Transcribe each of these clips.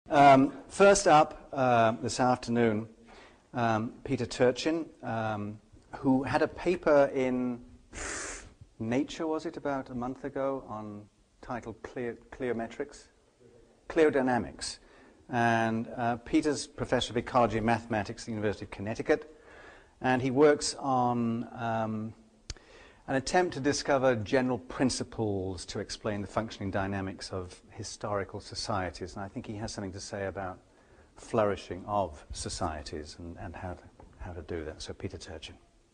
First up this afternoon, Peter Turchin, who had a paper in Nature, was it, about a month ago, titled Cliodynamics. And Peter's professor of ecology and mathematics at the University of Connecticut, and he works on an attempt to discover general principles to explain the functioning dynamics of historical societies. And I think he has something to say about flourishing of societies and how to do that. So Peter Turchin.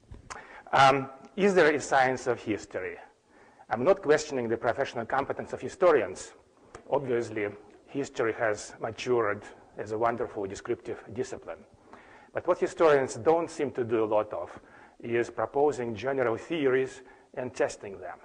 Is there a science of history? I'm not questioning the professional competence of historians. Obviously, history has matured as a wonderful descriptive discipline. But what historians don't seem to do a lot of is proposing general theories and testing them.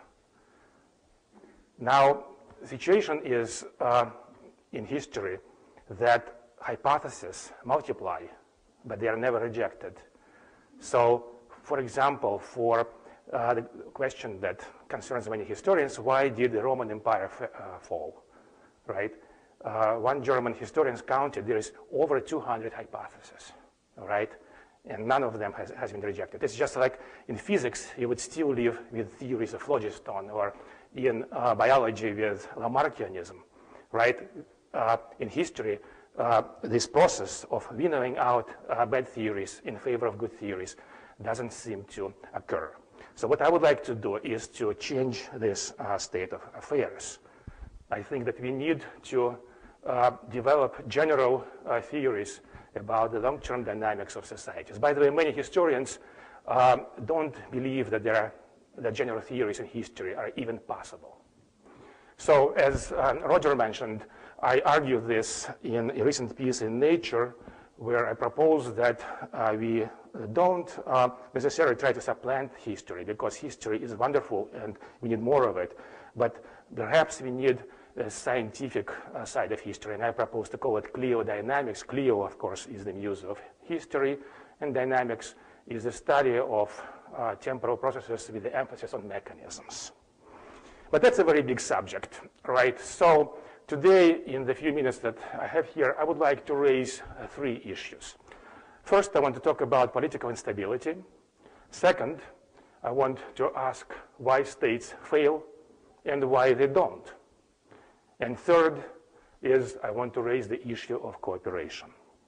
Now, the situation is in history that hypotheses multiply, but they are never rejected. So, for example, for the question that concerns many historians, why did the Roman Empire fall, right? One German historian counted there is over 200 hypotheses, all right? And none of them has been rejected. It's just like in physics, you would still live with theories of phlogiston, or in biology with Lamarckianism, right? In history, this process of winnowing out bad theories in favor of good theories doesn't seem to occur. So what I would like to do is to change this state of affairs. I think that we need to develop general theories about the long-term dynamics of societies. By the way, many historians don't believe that that general theories in history are even possible. So as Roger mentioned, I argued this in a recent piece in Nature, where I propose that we don't necessarily try to supplant history, because history is wonderful and we need more of it. But perhaps we need a scientific side of history, and I propose to call it cliodynamics. Clio, of course, is the muse of history, and dynamics is the study of temporal processes with the emphasis on mechanisms. But that's a very big subject, right? So today, in the few minutes that I have here, I would like to raise three issues. First, I want to talk about political instability. Second, I want to ask why states fail and why they don't. And third is I want to raise the issue of cooperation.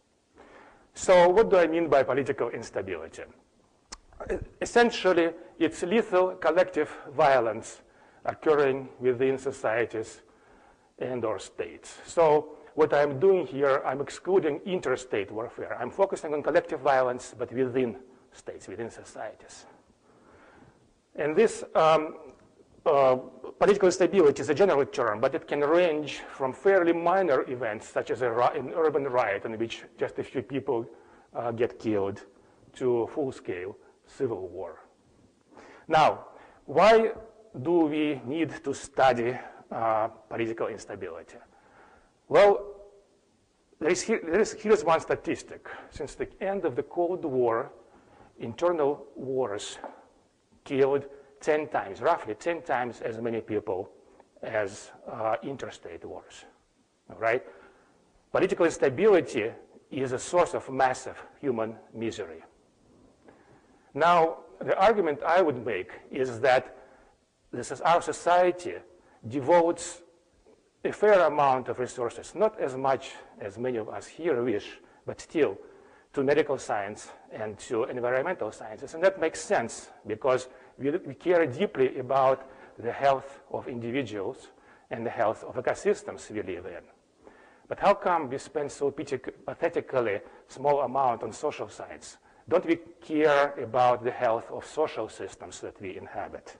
So what do I mean by political instability? Essentially, it's lethal collective violence occurring within societies and or states. So what I'm doing here, I'm excluding interstate warfare. I'm focusing on collective violence, but within states, within societies. And this political instability is a general term, but it can range from fairly minor events, such as an urban riot in which just a few people get killed, to full-scale civil war. Now, why do we need to study political instability? Well, here's one statistic. Since the end of the Cold War, internal wars killed 10 times, roughly 10 times as many people as interstate wars, all right? Political instability is a source of massive human misery. Now, the argument I would make is that our society devotes a fair amount of resources, not as much as many of us here wish, but still, to medical science and to environmental sciences. And that makes sense because we care deeply about the health of individuals and the health of ecosystems we live in. But how come we spend so pathetically small amount on social science? Don't we care about the health of social systems that we inhabit?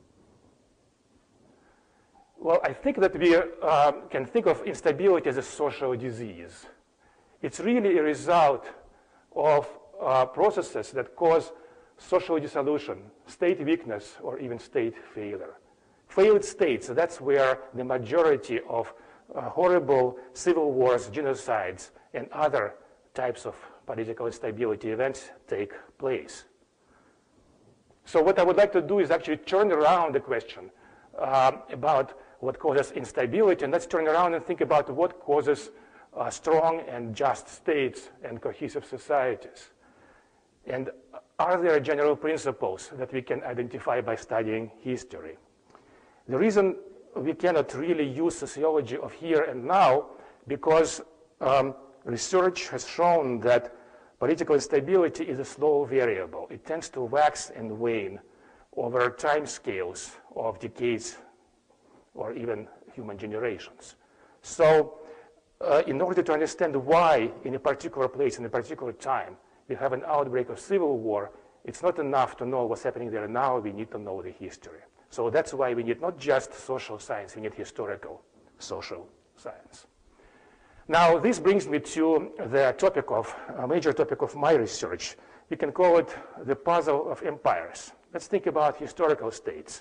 Well, I think that we can think of instability as a social disease. It's really a result of processes that cause social dissolution, state weakness, or even state failure. Failed states, that's where the majority of horrible civil wars, genocides, and other types of political instability events take place. So what I would like to do is actually turn around the question about what causes instability, and let's turn around and think about what causes strong and just states and cohesive societies? And are there general principles that we can identify by studying history? The reason we cannot really use sociology of here and now because research has shown that political instability is a slow variable. It tends to wax and wane over time scales of decades or even human generations. So in order to understand why in a particular place, in a particular time, we have an outbreak of civil war, it's not enough to know what's happening there now, we need to know the history. So that's why we need not just social science, we need historical social science. Now, this brings me to the topic of, a major topic of my research. We can call it the puzzle of empires. Let's think about historical states.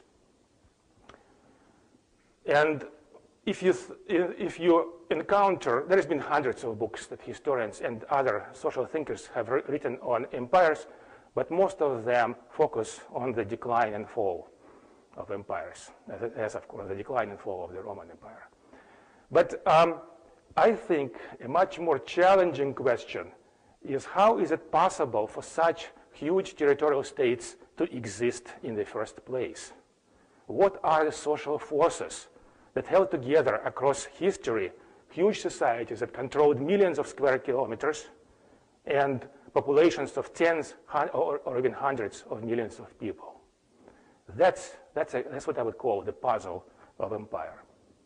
And if you encounter, there has been hundreds of books that historians and other social thinkers have written on empires, but most of them focus on the decline and fall of empires, as of course the decline and fall of the Roman Empire. But I think a much more challenging question is how is it possible for such huge territorial states to exist in the first place? What are the social forces that held together across history huge societies that controlled millions of square kilometers and populations of tens or even hundreds of millions of people? That's what I would call the puzzle of empire.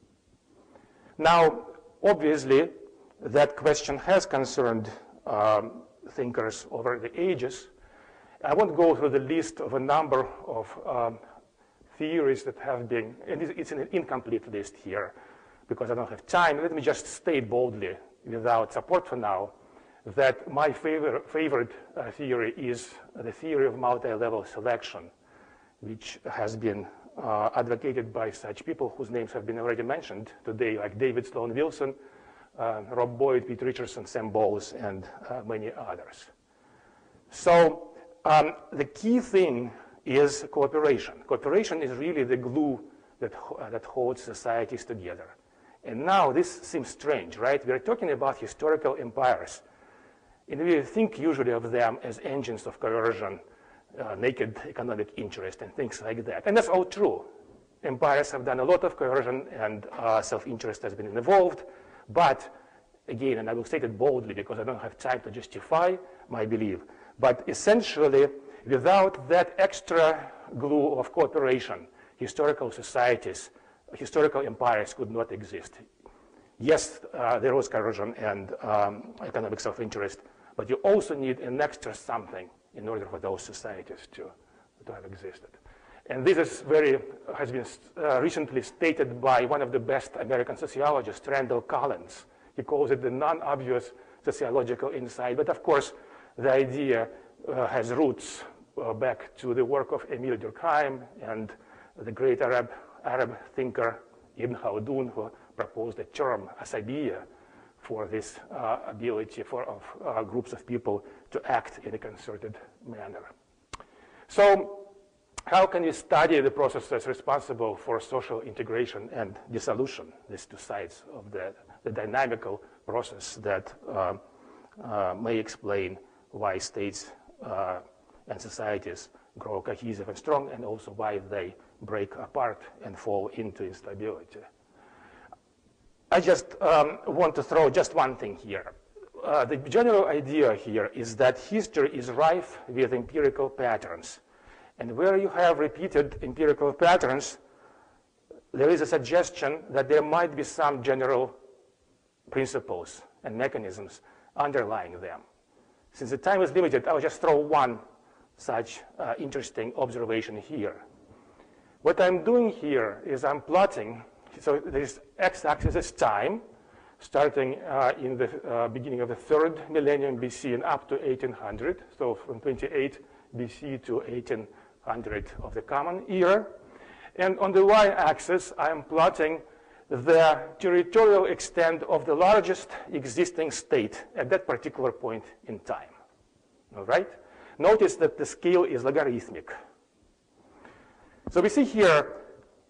Now, obviously, that question has concerned thinkers over the ages. I won't go through the list of a number of theories that have been, and it's an incomplete list here because I don't have time. Let me just state boldly, without support for now, that my favorite theory is the theory of multi-level selection, which has been advocated by such people whose names have been already mentioned today, like David Sloan Wilson, Rob Boyd, Pete Richardson, Sam Bowles, and many others. So the key thing is cooperation. Cooperation is really the glue that holds societies together. And now this seems strange, right? We're talking about historical empires, and we think usually of them as engines of coercion, naked economic interest, and things like that. And that's all true. Empires have done a lot of coercion, and self-interest has been involved. But again, and I will state it boldly because I don't have time to justify my belief, but essentially, without that extra glue of cooperation, historical societies, historical empires could not exist. Yes, there was coercion and economic self-interest, but you also need an extra something in order for those societies to have existed. And this is has been recently stated by one of the best American sociologists, Randall Collins. He calls it the non-obvious sociological insight. But of course, the idea has roots back to the work of Emile Durkheim and the great Arab thinker Ibn Khaldun, who proposed the term asabiya for this ability of groups of people to act in a concerted manner. So how can we study the processes responsible for social integration and dissolution, these two sides of the dynamical process that may explain why states and societies grow cohesive and strong, and also why they break apart and fall into instability? I just want to throw just one thing here. The general idea here is that history is rife with empirical patterns. And where you have repeated empirical patterns, there is a suggestion that there might be some general principles and mechanisms underlying them. Since the time is limited, I'll just throw one such interesting observation here. What I'm doing here is I'm plotting, so this x-axis is time, starting in the beginning of the 3rd millennium BC and up to 1800, so from 28 BC to 1800 of the Common Era. And on the y-axis, I'm plotting the territorial extent of the largest existing state at that particular point in time. All right? Notice that the scale is logarithmic. So we see here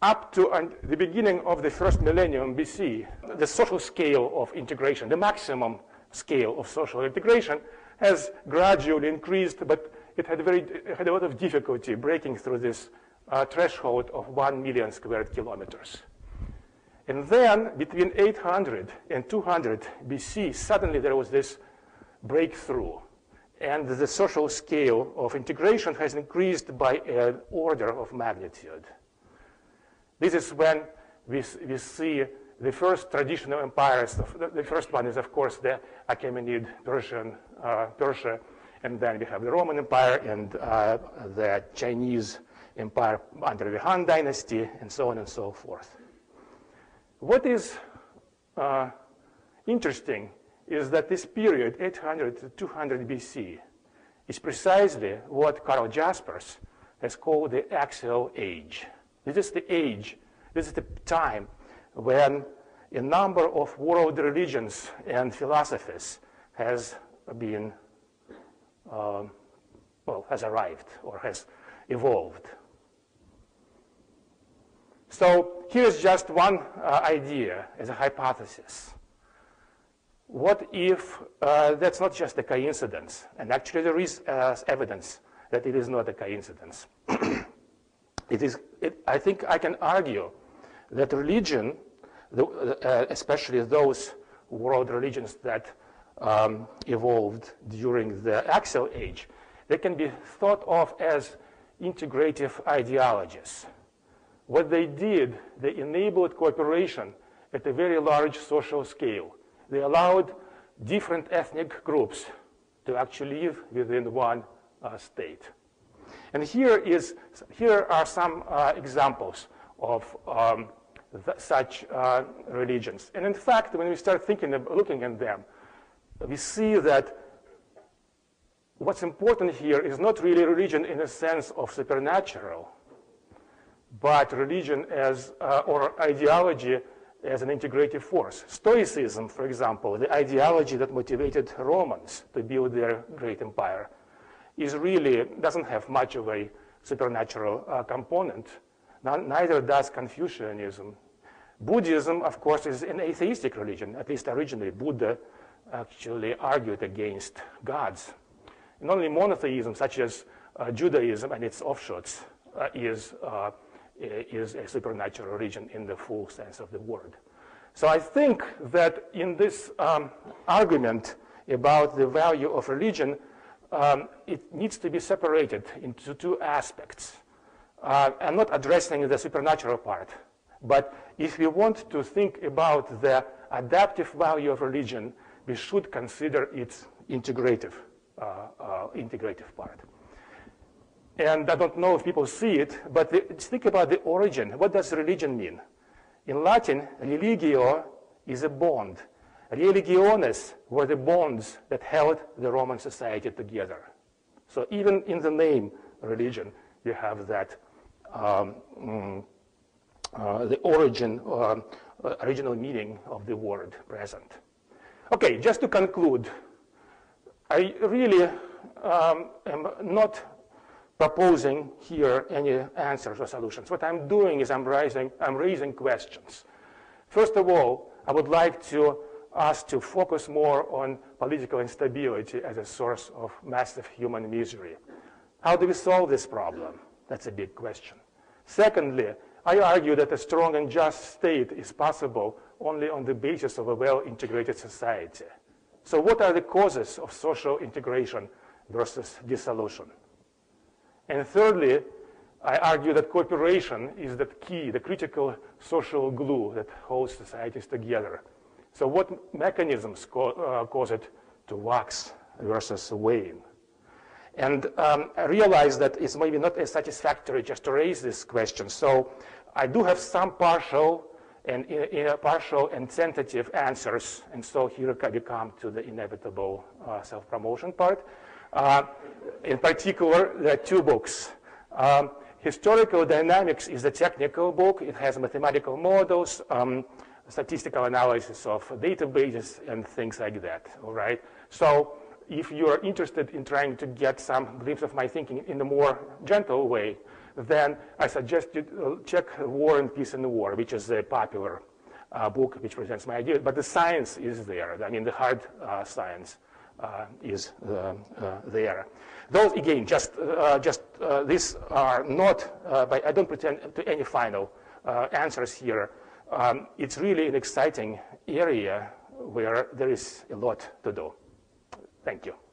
up to the beginning of the first millennium BC, the social scale of integration, the maximum scale of social integration, has gradually increased, but it had a lot of difficulty breaking through this threshold of 1 million square kilometers. And then, between 800 and 200 BC, suddenly there was this breakthrough. And the social scale of integration has increased by an order of magnitude. This is when we see the first traditional empires. The first one is, of course, the Achaemenid Persia, and then we have the Roman Empire and the Chinese Empire under the Han Dynasty, and so on and so forth. What is interesting is that this period, 800 to 200 BC, is precisely what Karl Jaspers has called the axial age. This is the age, this is the time when a number of world religions and philosophies has been, has arrived or has evolved. So here's just one idea as a hypothesis. What if that's not just a coincidence? And actually there is evidence that it is not a coincidence. I think I can argue that religion, especially those world religions that evolved during the axial age, they can be thought of as integrative ideologies. What they did, they enabled cooperation at a very large social scale. They allowed different ethnic groups to actually live within one state. And here are some examples of such religions. And in fact, when we start looking at them, we see that what's important here is not really religion in the sense of supernatural, but religion as, or ideology as an integrative force. Stoicism, for example, the ideology that motivated Romans to build their great empire, doesn't have much of a supernatural component. Neither does Confucianism. Buddhism, of course, is an atheistic religion. At least originally, Buddha actually argued against gods. And only monotheism, such as Judaism and its offshoots, is a supernatural religion in the full sense of the word. So I think that in this argument about the value of religion, it needs to be separated into two aspects. I'm not addressing the supernatural part, but if we want to think about the adaptive value of religion, we should consider its integrative part. And I don't know if people see it, but think about the origin. What does religion mean? In Latin, religio is a bond. Religiones were the bonds that held the Roman society together. So even in the name religion, you have that the original meaning of the word present. Okay, just to conclude, I really am not proposing here any answers or solutions. What I'm doing is I'm raising questions. First of all, I would like us to focus more on political instability as a source of massive human misery. How do we solve this problem? That's a big question. Secondly, I argue that a strong and just state is possible only on the basis of a well-integrated society. So what are the causes of social integration versus dissolution? And thirdly, I argue that cooperation is the key, the critical social glue that holds societies together. So what mechanisms cause it to wax versus wane? And I realize that it's maybe not as satisfactory just to raise this question. So I do have some partial and tentative answers. And so here we come to the inevitable self-promotion part. In particular, there are two books. Historical Dynamics is a technical book. It has mathematical models, statistical analysis of databases, and things like that. All right. So if you're interested in trying to get some glimpse of my thinking in a more gentle way, then I suggest you check War and Peace in the War, which is a popular book which presents my idea. But the science is there. I mean, the hard science is there. Those, again, these are not, I don't pretend to any final answers here. It's really an exciting area where there is a lot to do. Thank you.